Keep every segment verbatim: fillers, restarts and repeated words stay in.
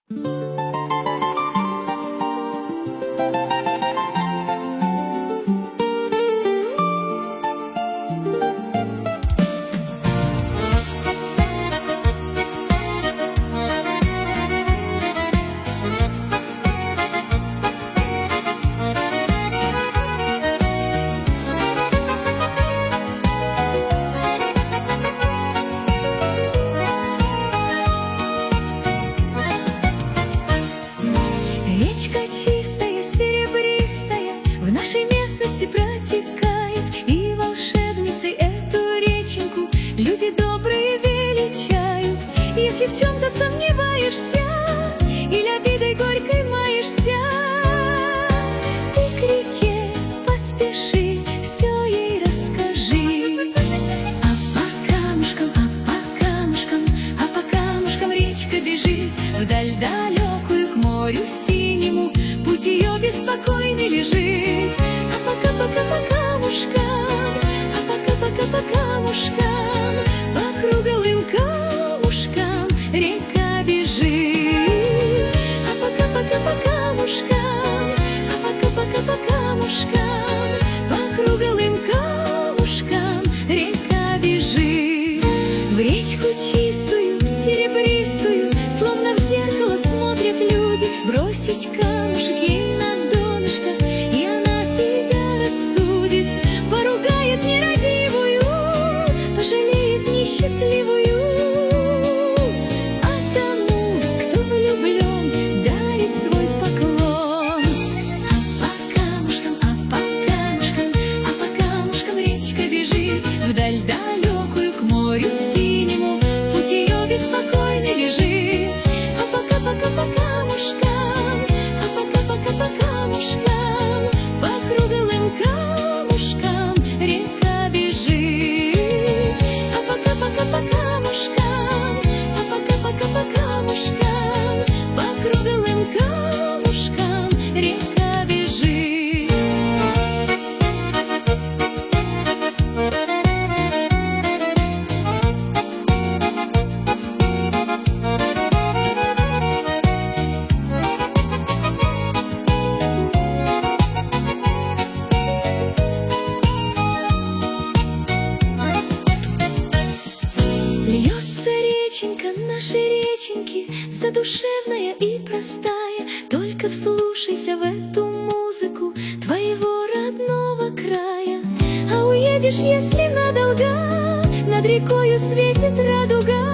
Речка чистая, серебристая в нашей местности протекает, и волшебницей эту реченьку люди добрые величают. Если в чем-то сомневаешься или обидой горькой маешься, ты к реке поспеши, все ей расскажи. А по камушкам, а по камушкам, а по камушкам речка бежит вдаль далекую к морю синему, путь ее беспокойный лежит. А пока-пока по камушкам, а пока-пока по камушкам, по круглым камушкам река бежит. А пока-пока по камушкам, а пока-пока по камушкам, по круглым камушкам река бежит. В речку чистую, серебристую, словно в зеркало смотрят люди. Бросить камушек ей на донышко, и она тебя рассудит. Поругает нерадивую, пожалеет несчастливую. А тому, кто влюблен, дарит свой поклон. А по камушкам, а по камушкам, а по камушкам речка бежит вдаль далекую к морю синему, путь ее беспокойный лежит. А пока-пока по камушкам, а пока-пока по камушкам, по круглым камушкам река бежит. А пока-пока по камушкам, а пока-пока по камушкам, по круглым камушкам река бежит. Льется реченька нашей реченьки, задушевная и простая. Только вслушайся в эту музыку твоего родного края. А уедешь, если надолго, над рекою светит радуга.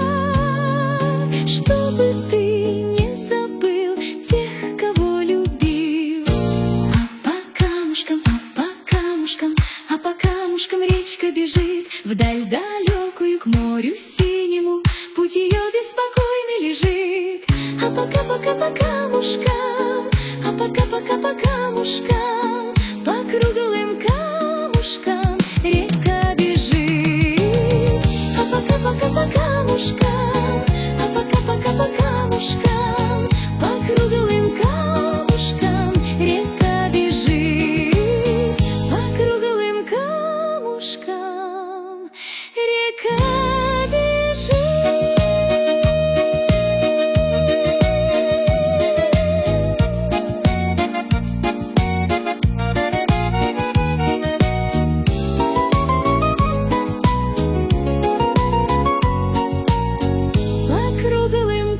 Чтобы ты не забыл тех, кого любил. А по камушкам, а по камушкам, а по камушкам речка бежит вдаль далекую к морю синему, путь ее беспокойный лежит. А пока-пока по камушкам, а пока-пока по камушкам, по круглым камушкам река бежит. А пока-пока по камушкам, а пока-пока по камушкам, по круглым камушкам река бежит. По круглым камушкам река бежит. По круглым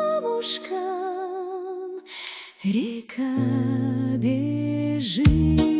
камушкам река бежит.